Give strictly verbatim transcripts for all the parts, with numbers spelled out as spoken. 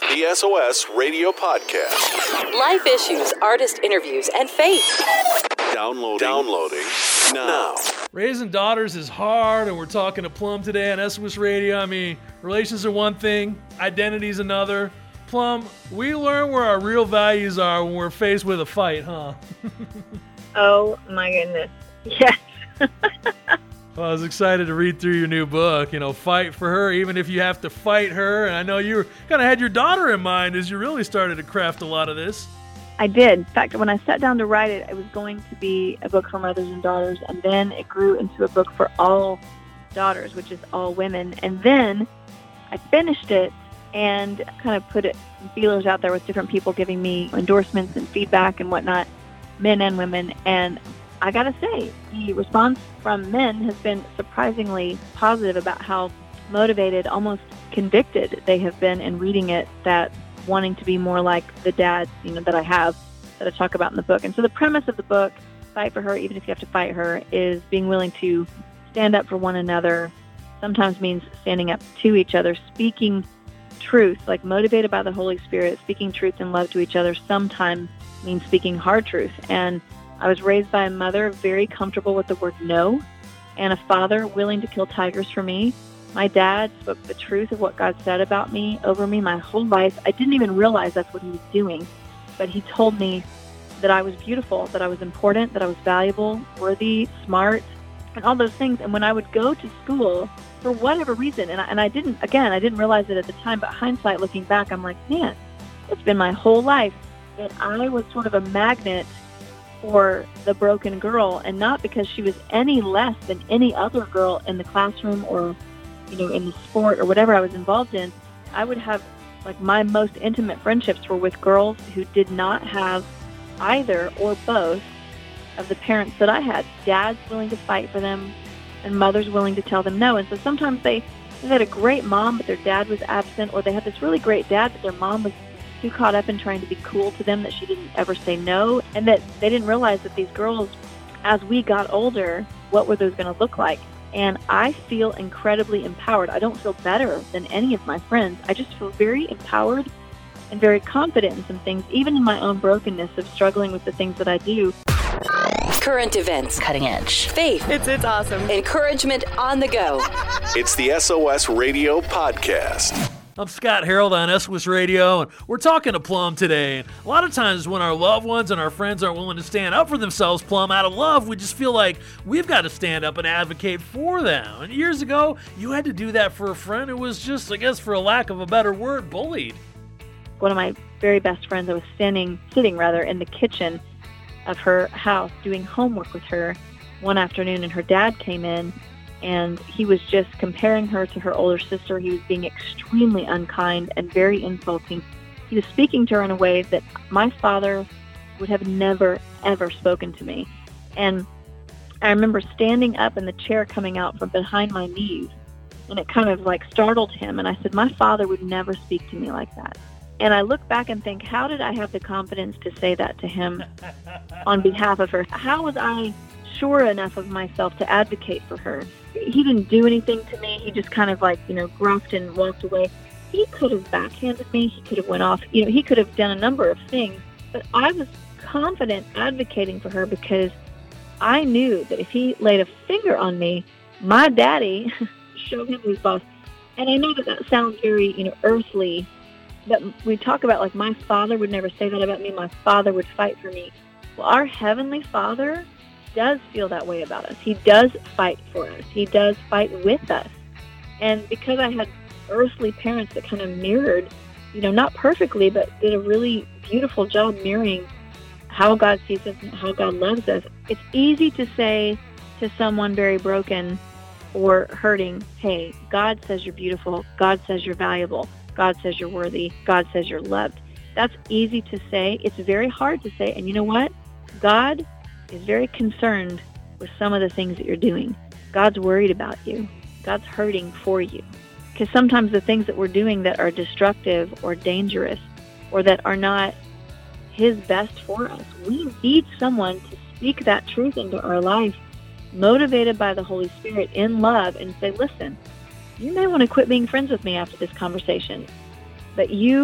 The S O S Radio Podcast. Life issues, artist interviews, and faith. Downloading. Downloading now. Raising daughters is hard, and we're talking to Plum today on S O S Radio. I mean, relations are one thing, identity's another. Plum, we learn where our real values are when we're faced with a fight, huh? Oh, my goodness. Yes. Well, I was excited to read through your new book, you know, Fight for Her, even if you have to fight her. And I know you kind of had your daughter in mind as you really started to craft a lot of this. I did. In fact, when I sat down to write it, it was going to be a book for mothers and daughters, and then it grew into a book for all daughters, which is all women. And then I finished it and kind of put it feelers out there with different people giving me endorsements and feedback and whatnot, men and women. And I gotta say, the response from men has been surprisingly positive about how motivated, almost convicted they have been in reading it, that wanting to be more like the dad, you know, that I have, that I talk about in the book. And so the premise of the book, Fight for Her, even if you have to fight her, is being willing to stand up for one another. Sometimes means standing up to each other, speaking truth, like motivated by the Holy Spirit, speaking truth and love to each other. Sometimes means speaking hard truth. And I was raised by a mother very comfortable with the word no, and a father willing to kill tigers for me. My dad spoke the truth of what God said about me over me my whole life. I didn't even realize that's what he was doing, but he told me that I was beautiful, that I was important, that I was valuable, worthy, smart, and all those things. And when I would go to school, for whatever reason, and I, and I didn't, again, I didn't realize it at the time, but hindsight, looking back, I'm like, man, it's been my whole life that I was sort of a magnet for the broken girl, and not because she was any less than any other girl in the classroom or, you know, in the sport or whatever I was involved in. I would have, like, my most intimate friendships were with girls who did not have either or both of the parents that I had. Dads willing to fight for them and mothers willing to tell them no. And so sometimes they, they had a great mom, but their dad was absent, or they had this really great dad, but their mom was too caught up in trying to be cool to them that she didn't ever say no, and that they didn't realize that these girls, as we got older, what were those going to look like? And I feel incredibly empowered. I don't feel better than any of my friends. I just feel very empowered and very confident in some things, even in my own brokenness of struggling with the things that I do. Current events, cutting edge, faith, it's it's awesome, encouragement on the go. It's the S O S Radio Podcast. I'm Scott Harold on S O S Radio, and we're talking to Plum today. A lot of times when our loved ones and our friends aren't willing to stand up for themselves, Plum, out of love, we just feel like we've got to stand up and advocate for them. And years ago, you had to do that for a friend who was just, I guess, for a lack of a better word, bullied. One of my very best friends, I was standing, sitting rather, in the kitchen of her house doing homework with her one afternoon, and her dad came in, and he was just comparing her to her older sister. He was being extremely unkind and very insulting. He was speaking to her in a way that my father would have never, ever spoken to me. And I remember standing up and the chair coming out from behind my knees, and it kind of like startled him. And I said, my father would never speak to me like that. And I look back and think, how did I have the confidence to say that to him on behalf of her? How was I sure enough of myself to advocate for her? He didn't do anything to me. He just kind of like, you know, gruffed and walked away. He could have backhanded me. He could have went off. You know, he could have done a number of things. But I was confident advocating for her because I knew that if he laid a finger on me, my daddy, show him who's boss. And I know that that sounds very, you know, earthly, but we talk about like my father would never say that about me. My father would fight for me. Well, our Heavenly Father does feel that way about us. He does fight for us. He does fight with us. And because I had earthly parents that kind of mirrored, you know, not perfectly, but did a really beautiful job mirroring how God sees us and how God loves us, it's easy to say to someone very broken or hurting, hey, God says you're beautiful. God says you're valuable. God says you're worthy. God says you're loved. That's easy to say. It's very hard to say. And you know what? God is very concerned with some of the things that you're doing. God's worried about you. God's hurting for you. Because sometimes the things that we're doing that are destructive or dangerous or that are not His best for us, we need someone to speak that truth into our life, motivated by the Holy Spirit in love, and say, listen, you may want to quit being friends with me after this conversation, but you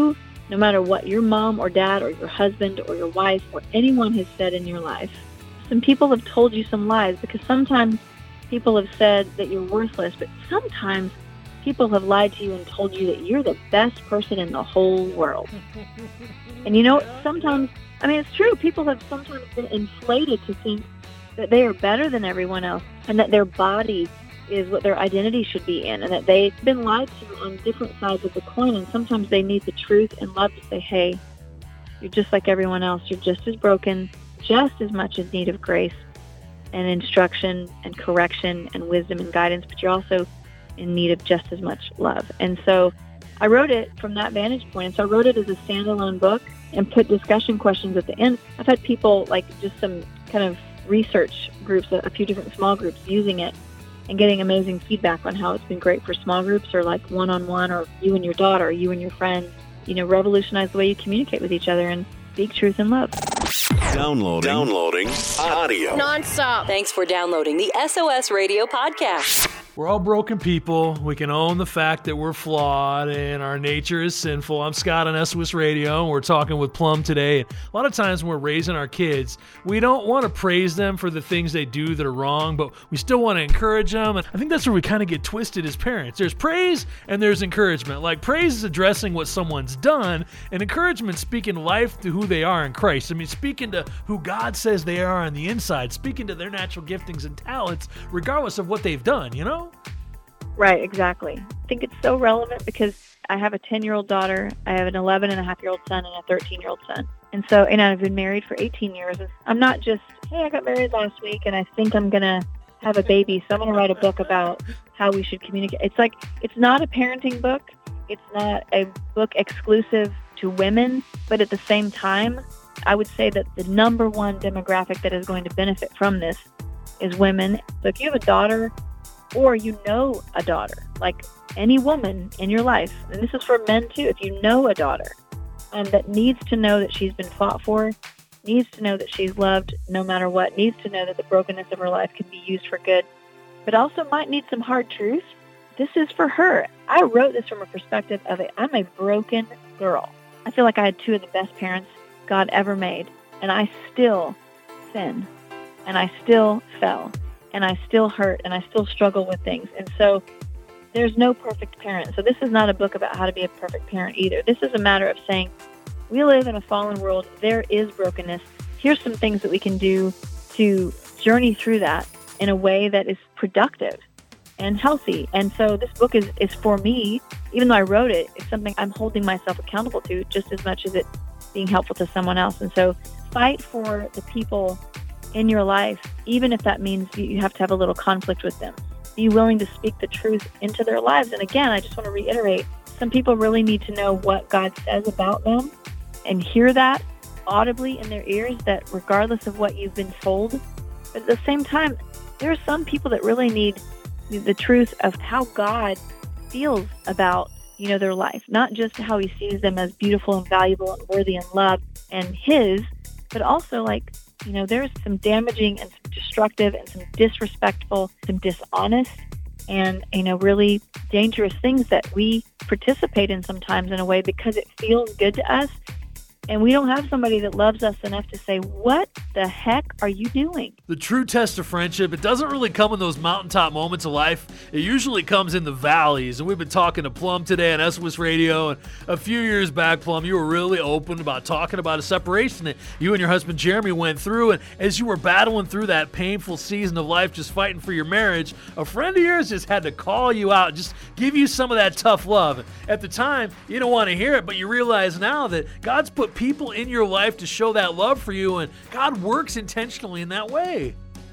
no matter what your mom or dad or your husband or your wife or anyone has said in your life. Some people have told you some lies, because sometimes people have said that you're worthless, but sometimes people have lied to you and told you that you're the best person in the whole world. And you know, sometimes, I mean, it's true, people have sometimes been inflated to think that they are better than everyone else and that their body is what their identity should be in, and that they've been lied to on different sides of the coin, and sometimes they need the truth and love to say, hey, you're just like everyone else. You're just as broken, just as much in need of grace and instruction and correction and wisdom and guidance, but you're also in need of just as much love. And so I wrote it from that vantage point. And so I wrote it as a standalone book and put discussion questions at the end. I've had people, like just some kind of research groups, a few different small groups using it and getting amazing feedback on how it's been great for small groups or like one-on-one, or you and your daughter, or you and your friends, you know, revolutionize the way you communicate with each other and speak truth and love. Downloading. Downloading audio. Nonstop. Thanks for downloading the S O S Radio Podcast. We're all broken people. We can own the fact that we're flawed and our nature is sinful. I'm Scott on S O S Radio, and we're talking with Plum today. And a lot of times when we're raising our kids, we don't want to praise them for the things they do that are wrong, but we still want to encourage them. And I think that's where we kind of get twisted as parents. There's praise and there's encouragement. Like, praise is addressing what someone's done, and encouragement speaking life to who they are in Christ. I mean, speaking to who God says they are on the inside, speaking to their natural giftings and talents, regardless of what they've done, you know? Right, exactly. I think it's so relevant because I have a ten-year-old daughter, I have an eleven and a half year old son, and a thirteen-year-old son. And so, and I've been married for eighteen years. I'm not just, hey, I got married last week and I think I'm going to have a baby, so I'm going to write a book about how we should communicate. It's like, it's not a parenting book. It's not a book exclusive to women, but at the same time, I would say that the number one demographic that is going to benefit from this is women. So if you have a daughter, or you know a daughter, like any woman in your life, and this is for men too, if you know a daughter um, that needs to know that she's been fought for, needs to know that she's loved no matter what, needs to know that the brokenness of her life can be used for good, but also might need some hard truth, this is for her. I wrote this from a perspective of it. I'm a broken girl. I feel like I had two of the best parents God ever made, and I still sin, and I still fell. And I still hurt, and I still struggle with things. And so there's no perfect parent. So this is not a book about how to be a perfect parent either. This is a matter of saying, we live in a fallen world. There is brokenness. Here's some things that we can do to journey through that in a way that is productive and healthy. And so this book is, is for me. Even though I wrote it, it's something I'm holding myself accountable to just as much as it being helpful to someone else. And so fight for the people in your life, even if that means you have to have a little conflict with them. Be willing to speak the truth into their lives. And again, I just want to reiterate, some people really need to know what God says about them and hear that audibly in their ears, that regardless of what you've been told. But at the same time, there are some people that really need the truth of how God feels about, you know, their life, not just how he sees them as beautiful and valuable and worthy and loved and his, but also like, you know, there's some damaging and some destructive and some disrespectful, some dishonest and, you know, really dangerous things that we participate in sometimes in a way because it feels good to us. And we don't have somebody that loves us enough to say, what the heck are you doing? The true test of friendship, it doesn't really come in those mountaintop moments of life. It usually comes in the valleys. And we've been talking to Plum today on S O S Radio. And a few years back, Plum, you were really open about talking about a separation that you and your husband Jeremy went through. And as you were battling through that painful season of life, just fighting for your marriage, a friend of yours just had to call you out, just give you some of that tough love. At the time, you don't want to hear it, but you realize now that God's put people in your life to show that love for you, and God works intentionally in that way.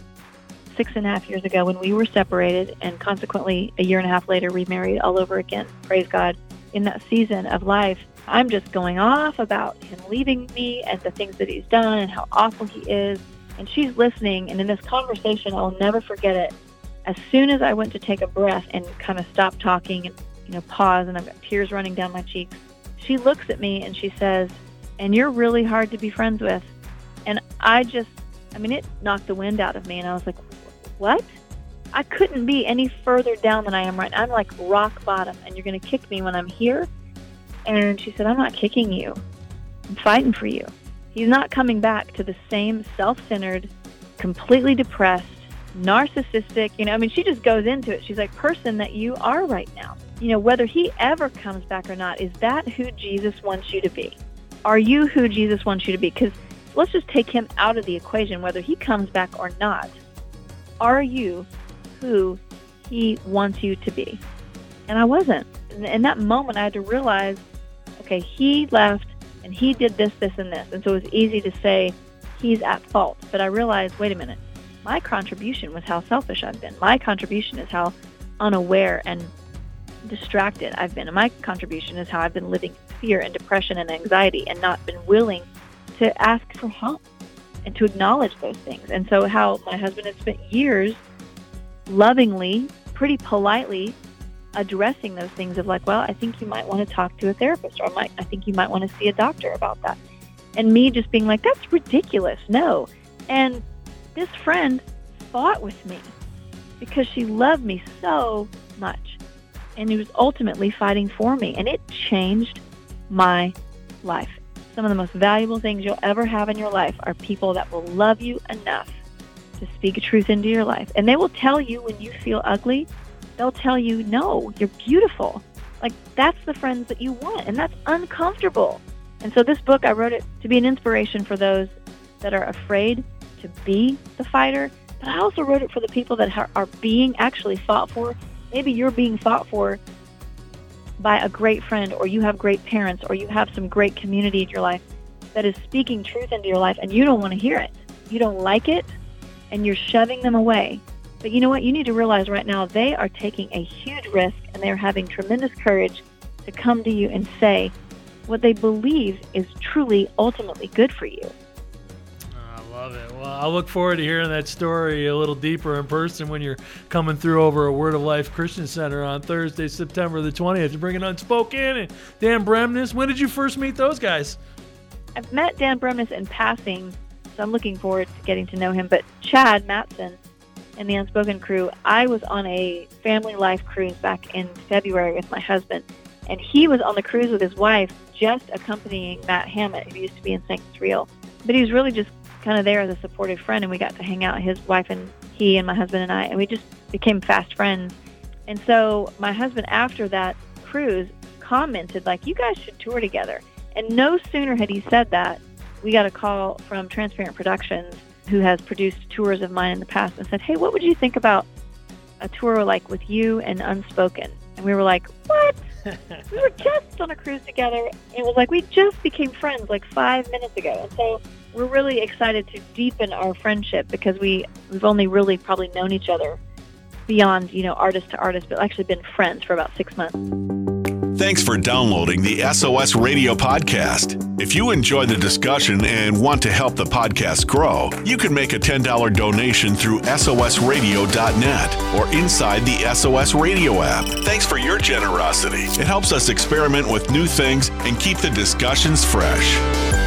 Six and a half years ago when we were separated, and consequently a year and a half later remarried all over again, praise God, in that season of life, I'm just going off about him leaving me and the things that he's done and how awful he is, and she's listening, and in this conversation, I'll never forget it. As soon as I went to take a breath and kind of stop talking and, you know, pause, and I've got tears running down my cheeks, she looks at me and she says, and you're really hard to be friends with. And I just, I mean, it knocked the wind out of me. And I was like, what? I couldn't be any further down than I am right now. I'm like rock bottom. And you're going to kick me when I'm here? And she said, I'm not kicking you. I'm fighting for you. He's not coming back to the same self-centered, completely depressed, narcissistic, you know, I mean, she just goes into it. She's like, person that you are right now. You know, whether he ever comes back or not, is that who Jesus wants you to be? Are you who Jesus wants you to be? Because let's just take him out of the equation, whether he comes back or not. Are you who he wants you to be? And I wasn't. In that moment, I had to realize, okay, he left and he did this, this, and this. And so it was easy to say he's at fault. But I realized, wait a minute, my contribution was how selfish I've been. My contribution is how unaware and distracted I've been. And my contribution is how I've been living in fear and depression and anxiety and not been willing to ask for help and to acknowledge those things. And so how my husband had spent years lovingly, pretty politely addressing those things of like, well, I think you might want to talk to a therapist, or I might, I think you might want to see a doctor about that. And me just being like, that's ridiculous. No. And this friend fought with me because she loved me so much. And he was ultimately fighting for me. And it changed my life. Some of the most valuable things you'll ever have in your life are people that will love you enough to speak truth into your life. And they will tell you when you feel ugly, they'll tell you, no, you're beautiful. Like, that's the friends that you want. And that's uncomfortable. And so this book, I wrote it to be an inspiration for those that are afraid to be the fighter. But I also wrote it for the people that are being actually fought for. Maybe you're being fought for by a great friend, or you have great parents, or you have some great community in your life that is speaking truth into your life, and you don't want to hear it. You don't like it, and you're shoving them away. But you know what? You need to realize right now they are taking a huge risk, and they're having tremendous courage to come to you and say what they believe is truly, ultimately good for you. I love it. Well, I look forward to hearing that story a little deeper in person when you're coming through over at Word of Life Christian Center on Thursday, September the twentieth. You're bringing Unspoken and Dan Bremnes. When did you first meet those guys? I've met Dan Bremnes in passing, so I'm looking forward to getting to know him. But Chad Matson and the Unspoken crew, I was on a family life cruise back in February with my husband, and he was on the cruise with his wife, just accompanying Matt Hammett, who used to be in Saints Real. But he was really just kind of there as a supportive friend, and we got to hang out, his wife and he and my husband and I, and we just became fast friends. And so my husband, after that cruise, commented, like, you guys should tour together. And no sooner had he said that, we got a call from Transparent Productions, who has produced tours of mine in the past, and said, hey, what would you think about a tour like with you and Unspoken? And we were like, what? We were just on a cruise together. And it was like we just became friends like five minutes ago. And so we're really excited to deepen our friendship because we, we've only really probably known each other beyond, you know, artist to artist, but actually been friends for about six months. Thanks for downloading the S O S Radio Podcast. If you enjoy the discussion and want to help the podcast grow, you can make a ten dollars donation through S O S radio dot net or inside the S O S Radio app. Thanks for your generosity. It helps us experiment with new things and keep the discussions fresh.